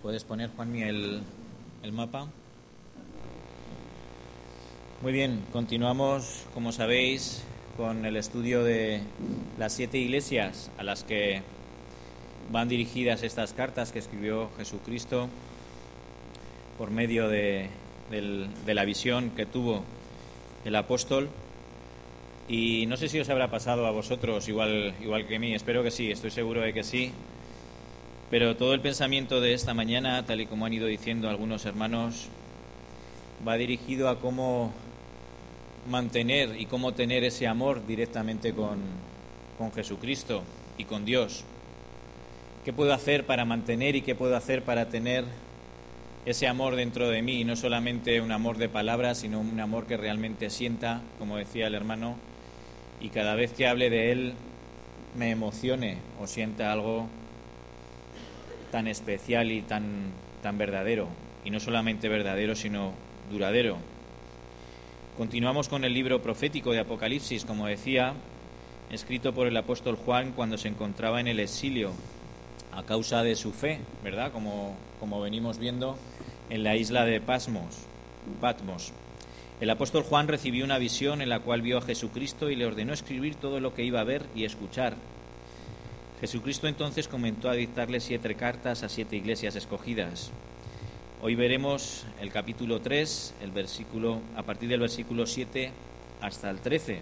¿Puedes poner, Juanmi, el mapa? Muy bien, continuamos, como sabéis, con el estudio de las 7 iglesias a las que van dirigidas estas cartas que escribió Jesucristo por medio de la visión que tuvo el apóstol. Y no sé si os habrá pasado a vosotros igual que a mí, espero que sí, estoy seguro de que sí. Pero todo el pensamiento de esta mañana, tal y como han ido diciendo algunos hermanos, va dirigido a cómo mantener y cómo tener ese amor directamente con Jesucristo y con Dios. ¿Qué puedo hacer para mantener y qué puedo hacer para tener ese amor dentro de mí? Y no solamente un amor de palabras, sino un amor que realmente sienta, como decía el hermano, y cada vez que hable de él me emocione o sienta algo tan especial y tan verdadero, y no solamente verdadero, sino duradero. Continuamos con el libro profético de Apocalipsis, como decía, escrito por el apóstol Juan cuando se encontraba en el exilio a causa de su fe, ¿verdad? Como venimos viendo en la isla de Patmos. El apóstol Juan recibió una visión en la cual vio a Jesucristo y le ordenó escribir todo lo que iba a ver y escuchar. Jesucristo entonces comenzó a dictarle 7 cartas a 7 iglesias escogidas. Hoy veremos el capítulo 3, a partir del versículo 7 hasta el 13.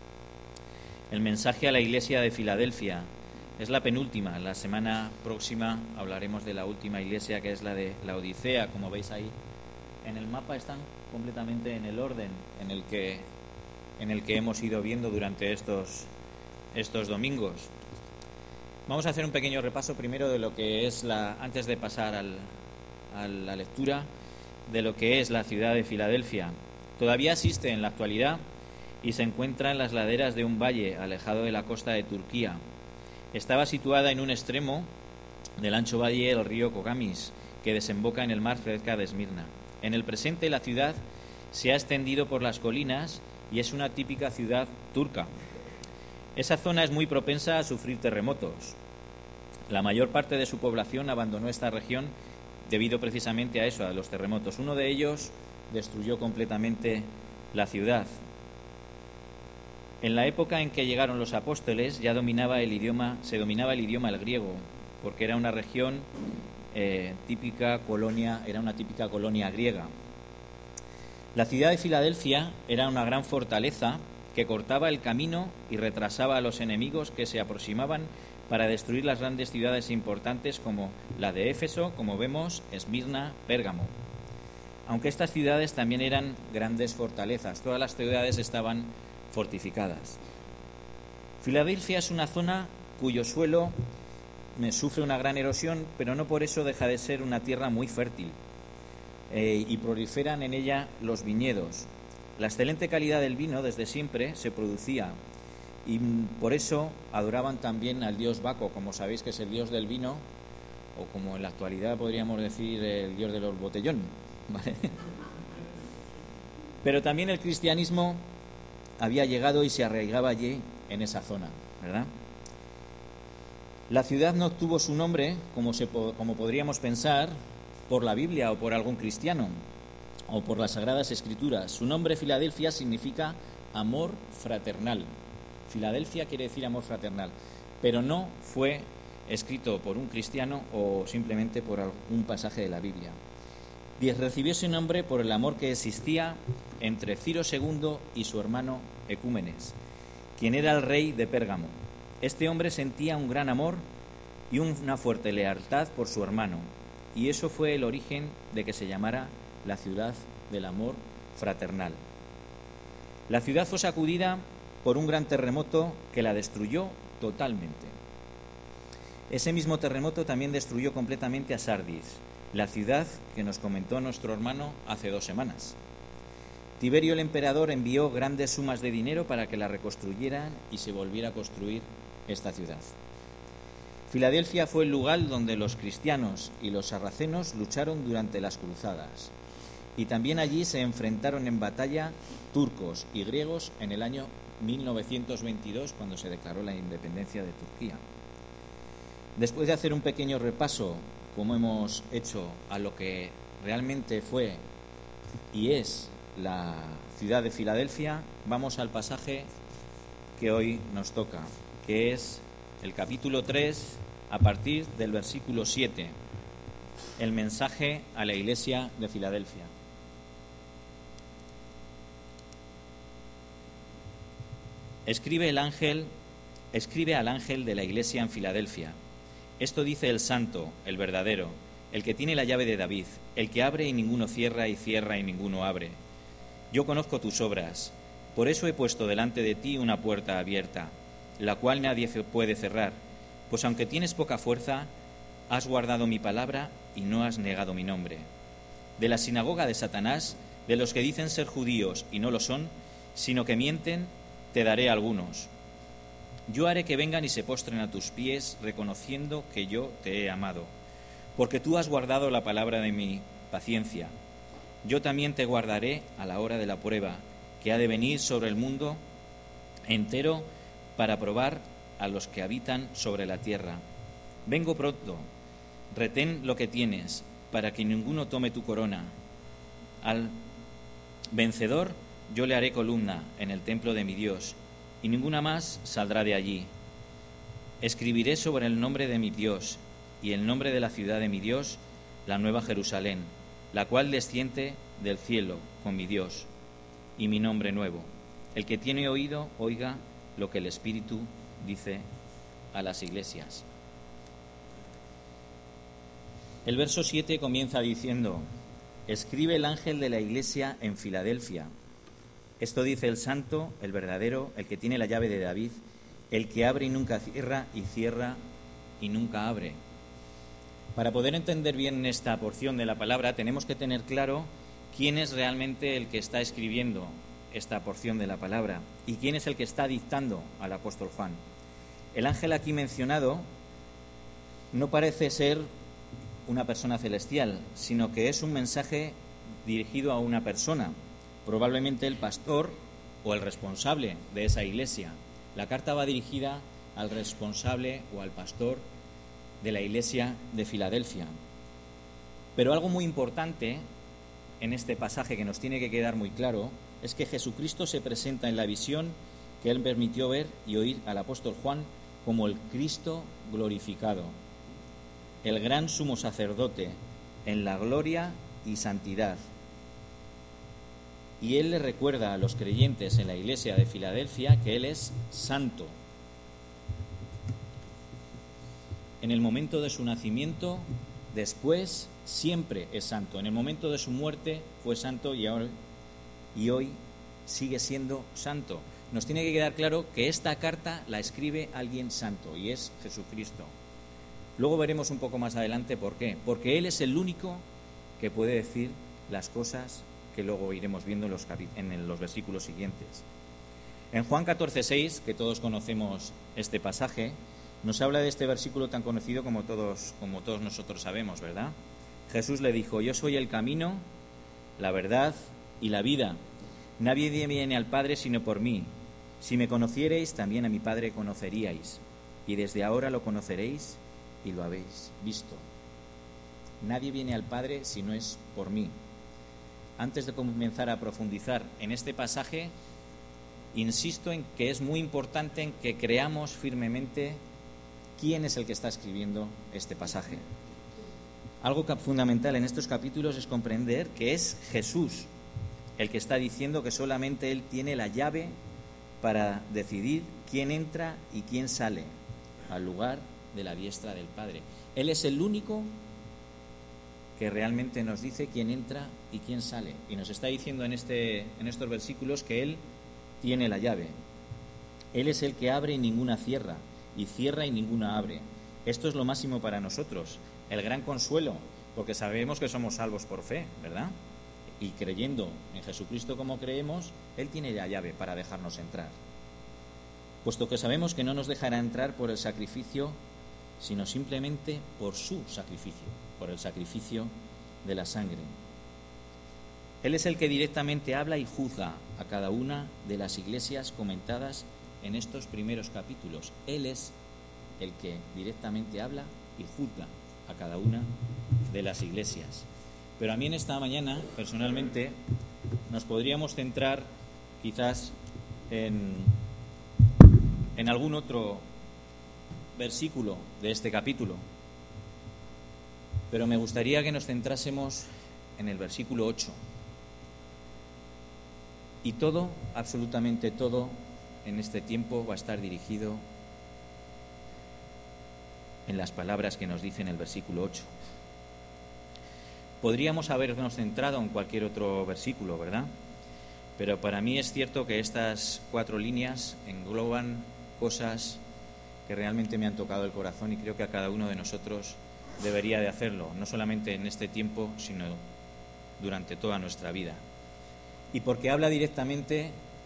El mensaje a la iglesia de Filadelfia es la penúltima. La semana próxima hablaremos de la última iglesia, que es la de la Odisea. Como veis ahí en el mapa están completamente en el orden en el que hemos ido viendo durante estos domingos. Vamos a hacer un pequeño repaso primero de lo que es antes de pasar a la lectura, de lo que es la ciudad de Filadelfia. Todavía existe en la actualidad y se encuentra en las laderas de un valle alejado de la costa de Turquía. Estaba situada en un extremo del ancho valle del río Kogamis, que desemboca en el mar cerca de Esmirna. En el presente la ciudad se ha extendido por las colinas y es una típica ciudad turca. Esa zona es muy propensa a sufrir terremotos. La mayor parte de su población abandonó esta región debido precisamente a eso, a los terremotos. Uno de ellos destruyó completamente la ciudad. En la época en que llegaron los apóstoles ya se dominaba el idioma el griego, porque era una región era una típica colonia griega. La ciudad de Filadelfia era una gran fortaleza que cortaba el camino y retrasaba a los enemigos que se aproximaban para destruir las grandes ciudades importantes como la de Éfeso, como vemos, Esmirna, Pérgamo. Aunque estas ciudades también eran grandes fortalezas, todas las ciudades estaban fortificadas. Filadelfia es una zona cuyo suelo sufre una gran erosión, pero no por eso deja de ser una tierra muy fértil, y proliferan en ella los viñedos. La excelente calidad del vino desde siempre se producía y por eso adoraban también al dios Baco, como sabéis que es el dios del vino, o como en la actualidad podríamos decir el dios del botellón, ¿vale? Pero también el cristianismo había llegado y se arraigaba allí en esa zona, ¿verdad? La ciudad no obtuvo su nombre, como podríamos pensar, por la Biblia o por algún cristiano o por las Sagradas Escrituras. Su nombre, Filadelfia, significa amor fraternal. Filadelfia quiere decir amor fraternal, pero no fue escrito por un cristiano o simplemente por algún pasaje de la Biblia. Recibió su nombre por el amor que existía entre Ciro II y su hermano Ecúmenes, quien era el rey de Pérgamo. Este hombre sentía un gran amor y una fuerte lealtad por su hermano, y eso fue el origen de que se llamara la ciudad del amor fraternal. La ciudad fue sacudida por un gran terremoto que la destruyó totalmente. Ese mismo terremoto también destruyó completamente a Sardis, la ciudad que nos comentó nuestro hermano hace 2 semanas. Tiberio el emperador envió grandes sumas de dinero para que la reconstruyeran y se volviera a construir esta ciudad. Filadelfia fue el lugar donde los cristianos y los sarracenos lucharon durante las cruzadas. Y también allí se enfrentaron en batalla turcos y griegos en el año 1922, cuando se declaró la independencia de Turquía. Después de hacer un pequeño repaso como hemos hecho, a lo que realmente fue y es la ciudad de Filadelfia, vamos al pasaje que hoy nos toca, que es el capítulo 3, a partir del versículo 7, el mensaje a la iglesia de Filadelfia. Escribe al ángel de la iglesia en Filadelfia. Esto dice el santo, el verdadero, el que tiene la llave de David, el que abre y ninguno cierra, y cierra y ninguno abre. Yo conozco tus obras, por eso he puesto delante de ti una puerta abierta, la cual nadie puede cerrar, pues aunque tienes poca fuerza, has guardado mi palabra y no has negado mi nombre. De la sinagoga de Satanás, de los que dicen ser judíos y no lo son, sino que mienten, te daré algunos. Yo haré que vengan y se postren a tus pies, reconociendo que yo te he amado, porque tú has guardado la palabra de mi paciencia. Yo también te guardaré a la hora de la prueba, que ha de venir sobre el mundo entero para probar a los que habitan sobre la tierra. Vengo pronto, retén lo que tienes, para que ninguno tome tu corona. Al vencedor yo le haré columna en el templo de mi Dios, y ninguna más saldrá de allí. Escribiré sobre el nombre de mi Dios y el nombre de la ciudad de mi Dios, la nueva Jerusalén, la cual desciende del cielo con mi Dios, y mi nombre nuevo. El que tiene oído, oiga lo que el Espíritu dice a las iglesias. El verso 7 comienza diciendo: escribe el ángel de la iglesia en Filadelfia. Esto dice el santo, el verdadero, el que tiene la llave de David, el que abre y nunca cierra, y cierra y nunca abre. Para poder entender bien esta porción de la palabra, tenemos que tener claro quién es realmente el que está escribiendo esta porción de la palabra y quién es el que está dictando al apóstol Juan. El ángel aquí mencionado no parece ser una persona celestial, sino que es un mensaje dirigido a una persona, probablemente el pastor o el responsable de esa iglesia. La carta va dirigida al responsable o al pastor de la iglesia de Filadelfia. Pero algo muy importante en este pasaje que nos tiene que quedar muy claro es que Jesucristo se presenta en la visión que él permitió ver y oír al apóstol Juan como el Cristo glorificado, el gran sumo sacerdote en la gloria y santidad. Y él le recuerda a los creyentes en la iglesia de Filadelfia que él es santo. En el momento de su nacimiento, después, siempre es santo. En el momento de su muerte fue santo y hoy sigue siendo santo. Nos tiene que quedar claro que esta carta la escribe alguien santo y es Jesucristo. Luego veremos un poco más adelante por qué. Porque él es el único que puede decir las cosas que luego iremos viendo en los versículos siguientes. En Juan 14:6, que todos conocemos este pasaje, nos habla de este versículo tan conocido como todos nosotros sabemos, ¿verdad? Jesús le dijo: yo soy el camino, la verdad y la vida. Nadie viene al Padre sino por mí. Si me conocierais, también a mi Padre conoceríais, y desde ahora lo conoceréis y lo habéis visto. Nadie viene al Padre si no es por mí. Antes de comenzar a profundizar en este pasaje, insisto en que es muy importante en que creamos firmemente quién es el que está escribiendo este pasaje. Algo fundamental en estos capítulos es comprender que es Jesús el que está diciendo que solamente Él tiene la llave para decidir quién entra y quién sale al lugar de la diestra del Padre. Él es el único que realmente nos dice quién entra y quién sale. Y nos está diciendo en estos versículos que Él tiene la llave. Él es el que abre y ninguna cierra, y cierra y ninguna abre. Esto es lo máximo para nosotros, el gran consuelo, porque sabemos que somos salvos por fe, ¿verdad? Y creyendo en Jesucristo como creemos, Él tiene la llave para dejarnos entrar. Puesto que sabemos que no nos dejará entrar por el sacrificio, sino simplemente por su sacrificio, por el sacrificio de la sangre. Él es el que directamente habla y juzga a cada una de las iglesias comentadas en estos primeros capítulos. Él es el que directamente habla y juzga a cada una de las iglesias. Pero a mí en esta mañana, personalmente, nos podríamos centrar quizás en algún otro versículo de este capítulo. Pero me gustaría que nos centrásemos en el versículo 8. Y todo, absolutamente todo, en este tiempo va a estar dirigido en las palabras que nos dice en el versículo 8. Podríamos habernos centrado en cualquier otro versículo, ¿verdad? Pero para mí es cierto que estas 4 líneas engloban cosas que realmente me han tocado el corazón y creo que a cada uno de nosotros debería de hacerlo, no solamente en este tiempo, sino durante toda nuestra vida. Y porque habla directamente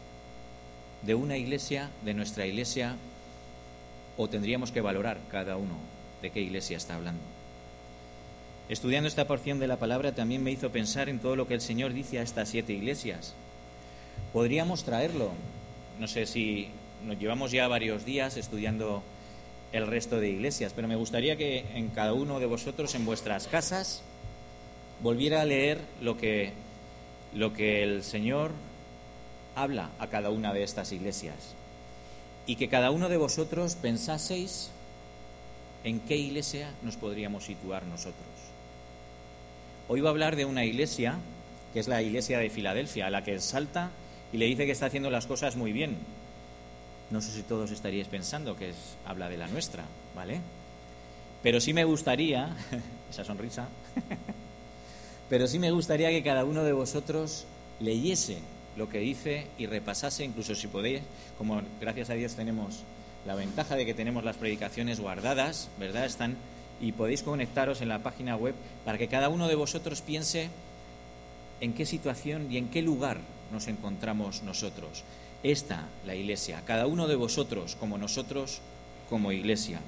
de una iglesia, de nuestra iglesia, o tendríamos que valorar cada uno de qué iglesia está hablando. Estudiando esta porción de la palabra también me hizo pensar en todo lo que el Señor dice a estas 7 iglesias. Podríamos traerlo, no sé si nos llevamos ya varios días estudiando el resto de iglesias, pero me gustaría que en cada uno de vosotros, en vuestras casas, volviera a leer lo que el Señor habla a cada una de estas iglesias y que cada uno de vosotros pensaseis en qué iglesia nos podríamos situar nosotros. Hoy voy a hablar de una iglesia que es la iglesia de Filadelfia, a la que exalta y le dice que está haciendo las cosas muy bien. No sé si todos estaríais pensando que habla de la nuestra, ¿vale? Pero sí me gustaría, esa sonrisa, pero sí me gustaría que cada uno de vosotros leyese lo que dice y repasase, incluso si podéis, como gracias a Dios tenemos la ventaja de que tenemos las predicaciones guardadas, ¿verdad? Están, y podéis conectaros en la página web para que cada uno de vosotros piense en qué situación y en qué lugar nos encontramos nosotros. Esta, la iglesia, cada uno de vosotros como nosotros como iglesia.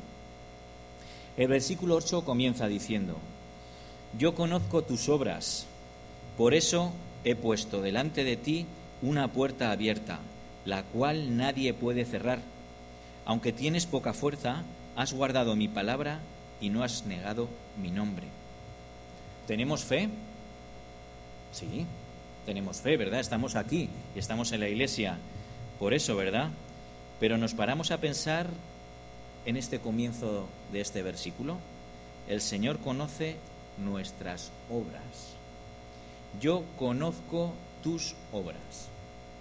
El versículo 8 comienza diciendo: yo conozco tus obras, por eso he puesto delante de ti una puerta abierta, la cual nadie puede cerrar. Aunque tienes poca fuerza, has guardado mi palabra y no has negado mi nombre. ¿Tenemos fe? Sí, tenemos fe, ¿verdad? Estamos aquí y estamos en la iglesia por eso, ¿verdad? Pero nos paramos a pensar en este comienzo de este versículo. El Señor conoce nuestras obras. Yo conozco tus obras.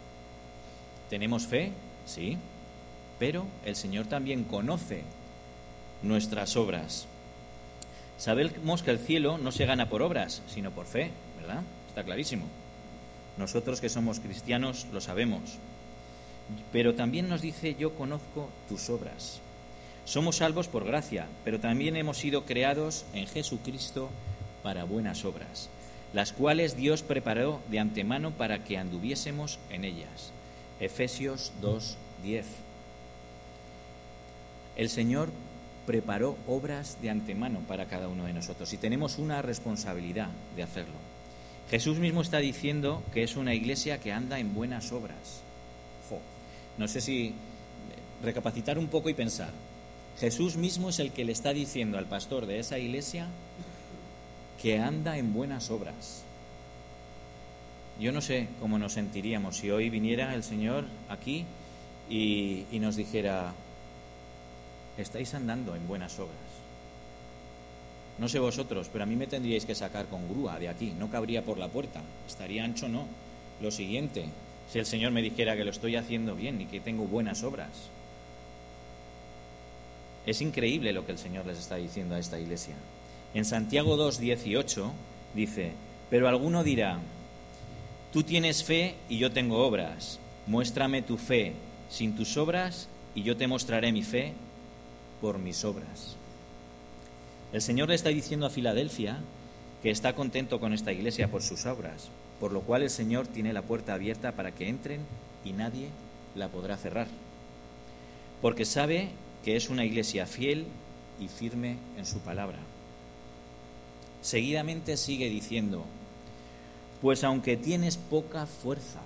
¿Tenemos fe? Sí, pero el Señor también conoce nuestras obras. Sabemos que el cielo no se gana por obras, sino por fe, ¿verdad? Está clarísimo. Nosotros que somos cristianos lo sabemos. Pero también nos dice: yo conozco tus obras. Somos salvos por gracia, pero también hemos sido creados en Jesucristo para buenas obras, las cuales Dios preparó de antemano para que anduviésemos en ellas. Efesios 2:10. El Señor preparó obras de antemano para cada uno de nosotros y tenemos una responsabilidad de hacerlo. Jesús mismo está diciendo que es una iglesia que anda en buenas obras. No sé si recapacitar un poco y pensar. Jesús mismo es el que le está diciendo al pastor de esa iglesia que anda en buenas obras. Yo no sé cómo nos sentiríamos si hoy viniera el Señor aquí y nos dijera: estáis andando en buenas obras. No sé vosotros, pero a mí me tendríais que sacar con grúa de aquí, no cabría por la puerta, estaría ancho, no. Lo siguiente, si el Señor me dijera que lo estoy haciendo bien y que tengo buenas obras. Es increíble lo que el Señor les está diciendo a esta iglesia. En Santiago 2:18 dice: pero alguno dirá: tú tienes fe y yo tengo obras. Muéstrame tu fe sin tus obras y yo te mostraré mi fe por mis obras. El Señor le está diciendo a Filadelfia que está contento con esta iglesia por sus obras, por lo cual el Señor tiene la puerta abierta para que entren y nadie la podrá cerrar, porque sabe que es una iglesia fiel y firme en su palabra. Seguidamente sigue diciendo: pues aunque tienes poca fuerza.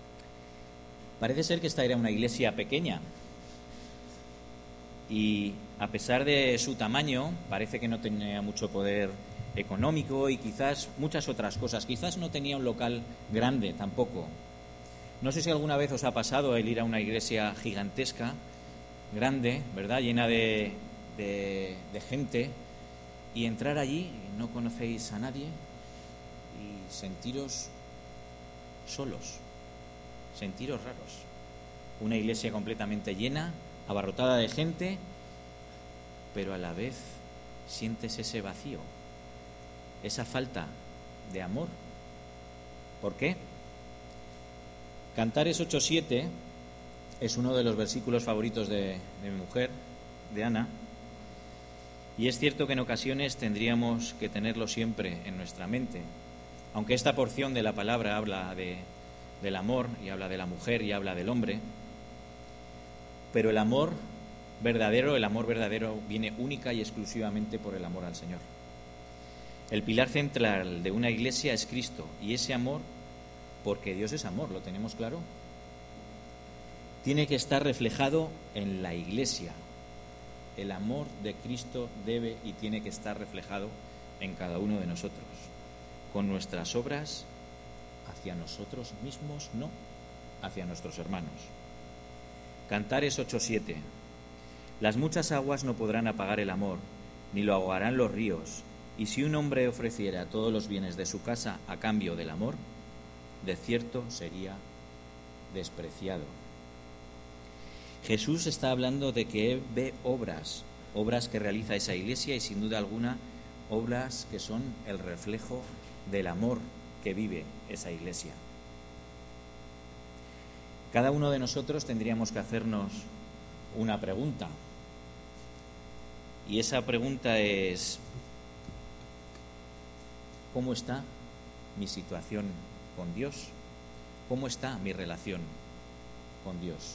Parece ser que esta era una iglesia pequeña y a pesar de su tamaño, parece que no tenía mucho poder económico y quizás muchas otras cosas. Quizás no tenía un local grande tampoco. No sé si alguna vez os ha pasado el ir a una iglesia gigantesca, grande, ¿verdad?, llena de gente, y entrar allí, no conocéis a nadie, y sentiros solos, sentiros raros. Una iglesia completamente llena, abarrotada de gente, pero a la vez sientes ese vacío, esa falta de amor. ¿Por qué? Cantares 8:7 es uno de los versículos favoritos de mi mujer, de Ana, y es cierto que en ocasiones tendríamos que tenerlo siempre en nuestra mente. Aunque esta porción de la palabra habla del amor, y habla de la mujer, y habla del hombre, pero el amor verdadero viene única y exclusivamente por el amor al Señor. El pilar central de una iglesia es Cristo, y ese amor, porque Dios es amor, ¿lo tenemos claro?, tiene que estar reflejado en la iglesia. El amor de Cristo debe y tiene que estar reflejado en cada uno de nosotros, con nuestras obras hacia nosotros mismos, no hacia nuestros hermanos. Cantares 8:7. Las muchas aguas no podrán apagar el amor, ni lo ahogarán los ríos, y si un hombre ofreciera todos los bienes de su casa a cambio del amor, de cierto sería despreciado. Jesús está hablando de que ve obras que realiza esa iglesia, y sin duda alguna obras que son el reflejo del amor que vive esa iglesia. Cada uno de nosotros tendríamos que hacernos una pregunta, y esa pregunta es: ¿cómo está mi situación con Dios? ¿Cómo está mi relación con Dios?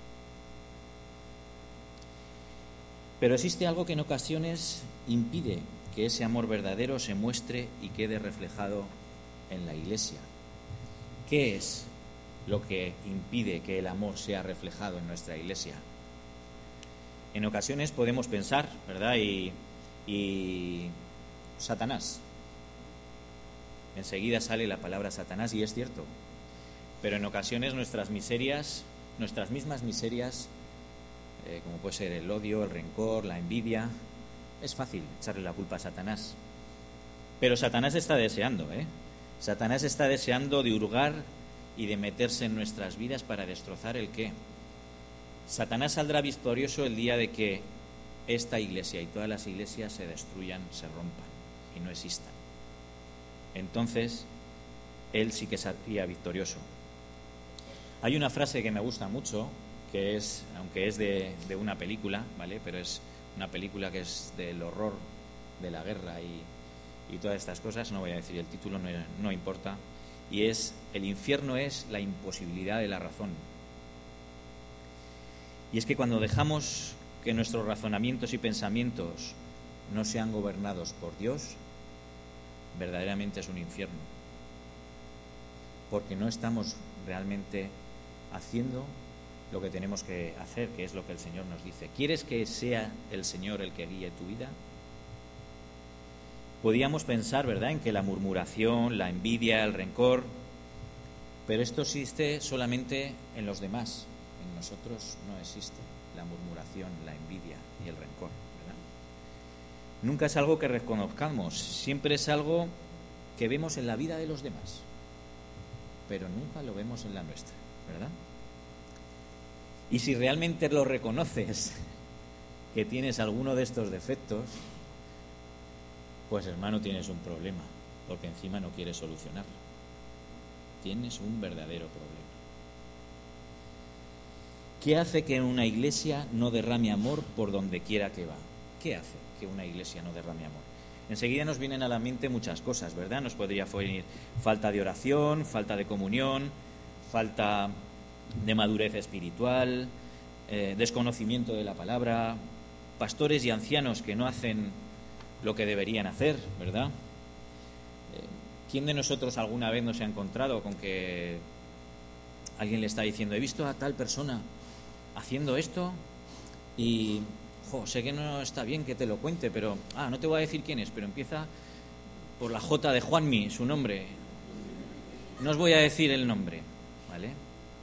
Pero existe algo que en ocasiones impide que ese amor verdadero se muestre y quede reflejado en la iglesia. ¿Qué es lo que impide que el amor sea reflejado en nuestra iglesia? En ocasiones podemos pensar, ¿verdad?, y Satanás. Enseguida sale la palabra Satanás, y es cierto. Pero en ocasiones nuestras mismas miserias, como puede ser el odio, el rencor, la envidia, es fácil echarle la culpa a Satanás. Pero Satanás está deseando, Satanás está deseando de hurgar y de meterse en nuestras vidas para destrozar el qué. Satanás saldrá victorioso el día de que esta iglesia y todas las iglesias se destruyan, se rompan y no existan. Entonces, él sí que saldría victorioso. Hay una frase que me gusta mucho, que es, aunque es de una película, ¿vale?, pero es una película que es del horror de la guerra y todas estas cosas, no voy a decir el título, no importa, y es: el infierno es la imposibilidad de la razón. Y es que cuando dejamos que nuestros razonamientos y pensamientos no sean gobernados por Dios, verdaderamente es un infierno, porque no estamos realmente haciendo lo que tenemos que hacer, que es lo que el Señor nos dice. ¿Quieres que sea el Señor el que guíe tu vida? Podíamos pensar, ¿verdad?, en que la murmuración, la envidia, el rencor, pero esto existe solamente en los demás. En nosotros no existe la murmuración, la envidia y el rencor, ¿verdad? Nunca es algo que reconozcamos, siempre es algo que vemos en la vida de los demás, pero nunca lo vemos en la nuestra, ¿verdad? Y si realmente lo reconoces, que tienes alguno de estos defectos, pues hermano, tienes un problema, porque encima no quieres solucionarlo. Tienes un verdadero problema. ¿Qué hace que una iglesia no derrame amor por donde quiera que va? ¿Qué hace que una iglesia no derrame amor? Enseguida nos vienen a la mente muchas cosas, ¿verdad? Nos podría venir falta de oración, falta de comunión, falta de madurez espiritual, desconocimiento de la palabra, pastores y ancianos que no hacen lo que deberían hacer, ¿verdad? ¿Quién de nosotros alguna vez no se ha encontrado con que alguien le está diciendo: he visto a tal persona haciendo esto y sé que no está bien que te lo cuente, pero no te voy a decir quién es, pero empieza por la J de Juanmi, su nombre. No os voy a decir el nombre, ¿vale?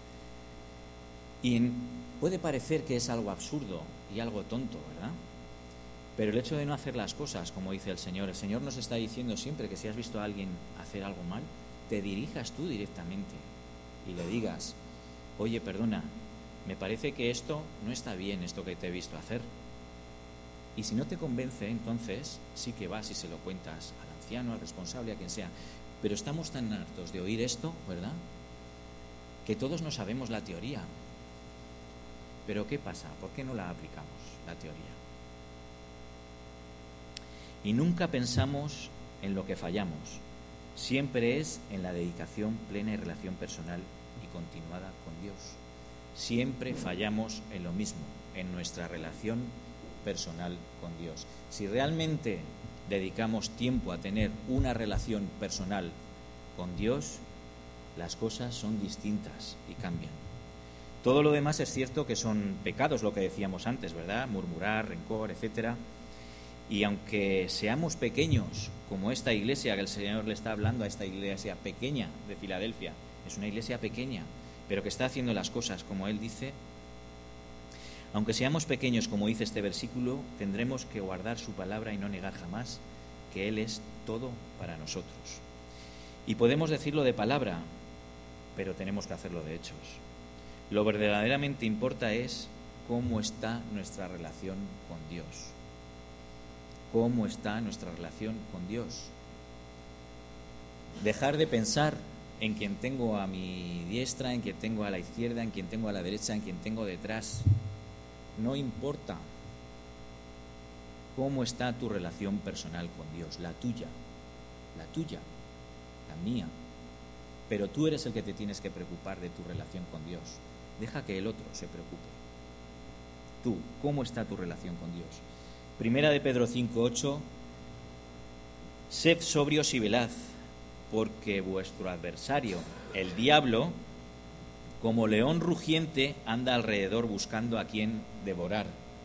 Y puede parecer que es algo absurdo y algo tonto, ¿verdad? Pero el hecho de no hacer las cosas, como dice el Señor nos está diciendo siempre que si has visto a alguien hacer algo mal, te dirijas tú directamente y le digas: oye, perdona, me parece que esto no está bien, esto que te he visto hacer. Y si no te convence, entonces sí que vas y se lo cuentas al anciano, al responsable, a quien sea. Pero estamos tan hartos de oír esto, ¿verdad?, que todos no sabemos la teoría. Pero ¿qué pasa? ¿Por qué no la aplicamos, la teoría? Y nunca pensamos en lo que fallamos. Siempre es en la dedicación plena y relación personal y continuada con Dios. Siempre fallamos en lo mismo, en nuestra relación personal con Dios. Si realmente dedicamos tiempo a tener una relación personal con Dios, las cosas son distintas y cambian. Todo lo demás es cierto que son pecados, lo que decíamos antes, ¿verdad? Murmurar, rencor, etcétera. Y aunque seamos pequeños, como esta iglesia que el Señor le está hablando a esta iglesia pequeña de Filadelfia, es una iglesia pequeña, pero que está haciendo las cosas como Él dice, aunque seamos pequeños, como dice este versículo, tendremos que guardar su palabra y no negar jamás que Él es todo para nosotros. Y podemos decirlo de palabra, pero tenemos que hacerlo de hechos. Lo verdaderamente importa es cómo está nuestra relación con Dios. ¿Cómo está nuestra relación con Dios? Dejar de pensar en quien tengo a mi diestra, en quien tengo a la izquierda, en quien tengo a la derecha, en quien tengo detrás. No importa. ¿Cómo está tu relación personal con Dios? La tuya, la mía. Pero tú eres el que te tienes que preocupar de tu relación con Dios. Deja que el otro se preocupe. Tú, ¿cómo está tu relación con Dios? Primera de Pedro 5:8: sed sobrios y velad, porque vuestro adversario, el diablo, como león rugiente, anda alrededor buscando a quien devorar.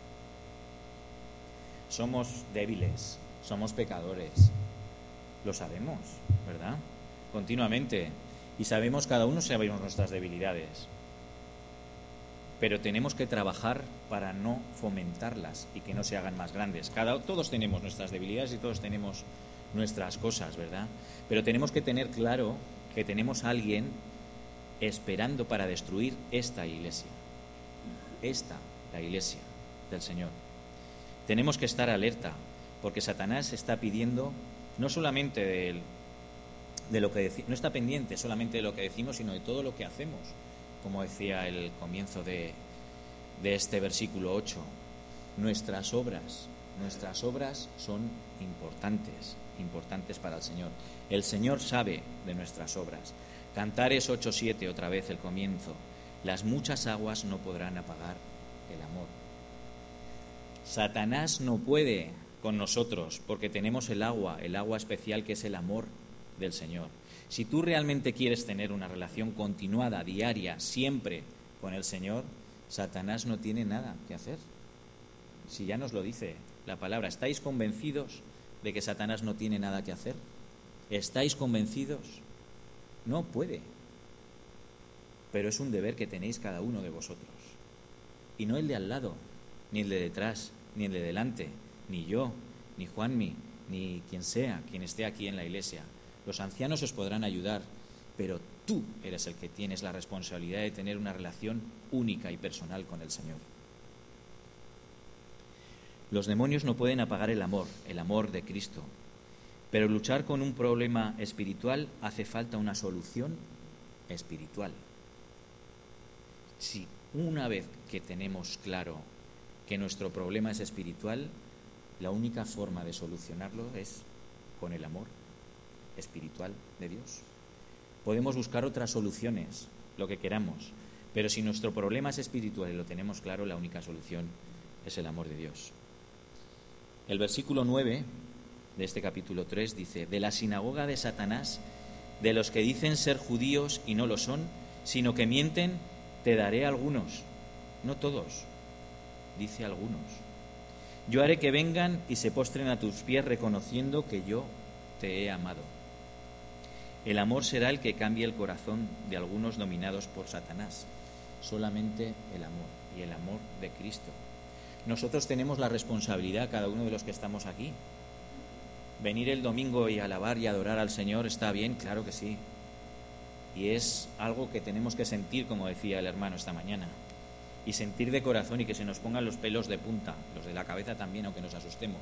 Somos débiles, somos pecadores, lo sabemos, ¿verdad? Continuamente. Y cada uno sabemos nuestras debilidades. Pero tenemos que trabajar para no fomentarlas y que no se hagan más grandes. Todos tenemos nuestras debilidades y todos tenemos nuestras cosas, ¿verdad? Pero tenemos que tener claro que tenemos a alguien esperando para destruir esta iglesia. La iglesia del Señor. Tenemos que estar alerta, porque Satanás está pidiendo no solamente de lo que no está pendiente solamente de lo que decimos, sino de todo lo que hacemos. Como decía el comienzo de este versículo 8, nuestras obras son importantes para el Señor. El Señor sabe de nuestras obras. Cantares 8:7, otra vez el comienzo: las muchas aguas no podrán apagar el amor. Satanás no puede con nosotros porque tenemos el agua especial que es el amor del Señor. Si tú realmente quieres tener una relación continuada, diaria, siempre con el Señor, Satanás no tiene nada que hacer. Si ya nos lo dice la palabra, ¿estáis convencidos de que Satanás no tiene nada que hacer? ¿Estáis convencidos? No puede. Pero es un deber que tenéis cada uno de vosotros. Y no el de al lado, ni el de detrás, ni el de delante, ni yo, ni Juanmi, ni quien sea, quien esté aquí en la iglesia. Los ancianos os podrán ayudar, pero tú eres el que tienes la responsabilidad de tener una relación única y personal con el Señor. Los demonios no pueden apagar el amor de Cristo, pero luchar con un problema espiritual hace falta una solución espiritual. Si una vez que tenemos claro que nuestro problema es espiritual, la única forma de solucionarlo es con el amor espiritual de Dios. Podemos buscar otras soluciones, lo que queramos, pero si nuestro problema es espiritual y lo tenemos claro, la única solución es el amor de Dios. El versículo 9 de este capítulo 3 dice: de la sinagoga de Satanás, de los que dicen ser judíos y no lo son, sino que mienten, te daré algunos, no todos, dice algunos. Yo haré que vengan y se postren a tus pies reconociendo que yo te he amado. El amor será el que cambie el corazón de algunos dominados por Satanás. Solamente el amor, y el amor de Cristo. Nosotros tenemos la responsabilidad, cada uno de los que estamos aquí. Venir el domingo y alabar y adorar al Señor está bien, claro que sí. Y es algo que tenemos que sentir, como decía el hermano esta mañana. Y sentir de corazón y que se nos pongan los pelos de punta, los de la cabeza también, aunque nos asustemos.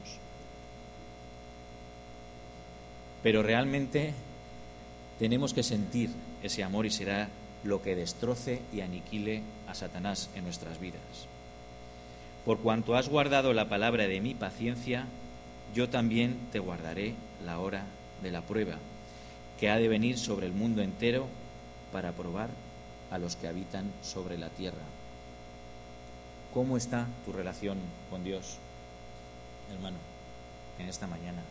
Pero realmente tenemos que sentir ese amor y será lo que destroce y aniquile a Satanás en nuestras vidas. Por cuanto has guardado la palabra de mi paciencia, yo también te guardaré la hora de la prueba, que ha de venir sobre el mundo entero para probar a los que habitan sobre la tierra. ¿Cómo está tu relación con Dios, hermano, en esta mañana?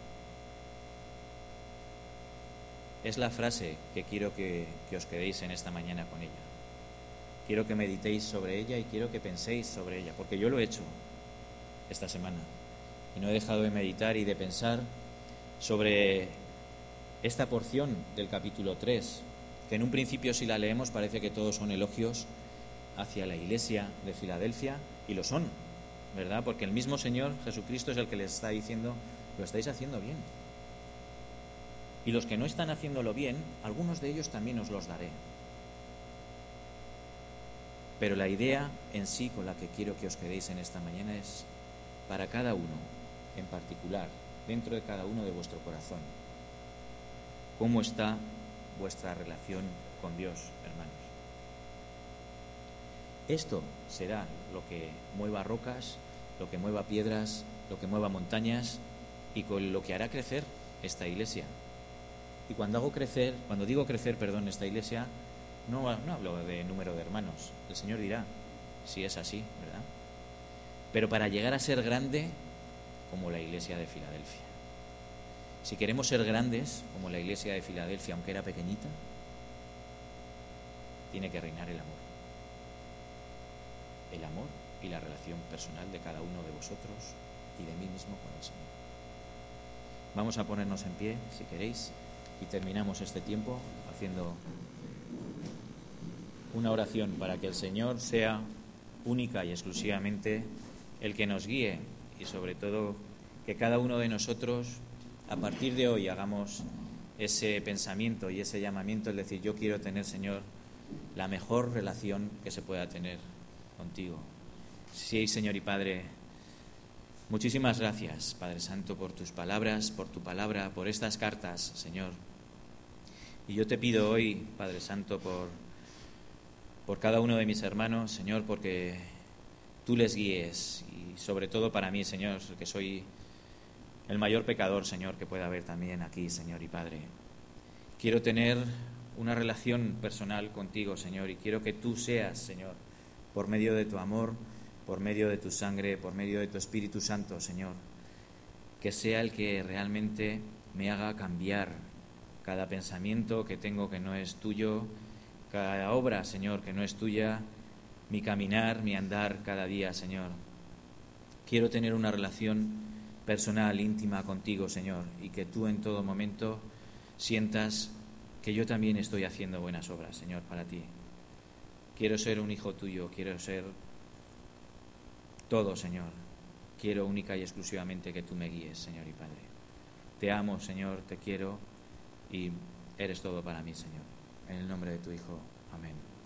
Es la frase que quiero que os quedéis en esta mañana con ella. Quiero que meditéis sobre ella y quiero que penséis sobre ella, porque yo lo he hecho esta semana y no he dejado de meditar y de pensar sobre esta porción del capítulo 3, que en un principio, si la leemos, parece que todos son elogios hacia la iglesia de Filadelfia, y lo son, ¿verdad? Porque el mismo Señor Jesucristo es el que les está diciendo: lo estáis haciendo bien. Y los que no están haciéndolo bien, algunos de ellos también os los daré. Pero la idea en sí con la que quiero que os quedéis en esta mañana es para cada uno en particular, dentro de cada uno de vuestro corazón. ¿Cómo está vuestra relación con Dios, hermanos? Esto será lo que mueva rocas, lo que mueva piedras, lo que mueva montañas y con lo que hará crecer esta iglesia. Y cuando digo crecer, esta iglesia, no hablo de número de hermanos. El Señor dirá si es así, ¿verdad? Pero para llegar a ser grande como la iglesia de Filadelfia. Si queremos ser grandes como la iglesia de Filadelfia, aunque era pequeñita, tiene que reinar el amor. El amor y la relación personal de cada uno de vosotros y de mí mismo con el Señor. Vamos a ponernos en pie, si queréis, y terminamos este tiempo haciendo una oración para que el Señor sea única y exclusivamente el que nos guíe, y sobre todo que cada uno de nosotros a partir de hoy hagamos ese pensamiento y ese llamamiento, es decir, yo quiero tener, Señor, la mejor relación que se pueda tener contigo. Sí, Señor y Padre, muchísimas gracias, Padre Santo, por tus palabras, por tu palabra, por estas cartas, Señor. Y yo te pido hoy, Padre Santo, por cada uno de mis hermanos, Señor, porque tú les guíes, y sobre todo para mí, Señor, que soy el mayor pecador, Señor, que pueda haber también aquí, Señor y Padre. Quiero tener una relación personal contigo, Señor, y quiero que tú seas, Señor, por medio de tu amor, por medio de tu sangre, por medio de tu Espíritu Santo, Señor, que sea el que realmente me haga cambiar cada pensamiento que tengo que no es tuyo, cada obra, Señor, que no es tuya, mi caminar, mi andar cada día, Señor. Quiero tener una relación personal, íntima contigo, Señor, y que tú en todo momento sientas que yo también estoy haciendo buenas obras, Señor, para ti. Quiero ser un hijo tuyo, quiero ser todo, Señor. Quiero única y exclusivamente que tú me guíes, Señor y Padre. Te amo, Señor, te quiero y eres todo para mí, Señor. En el nombre de tu Hijo. Amén.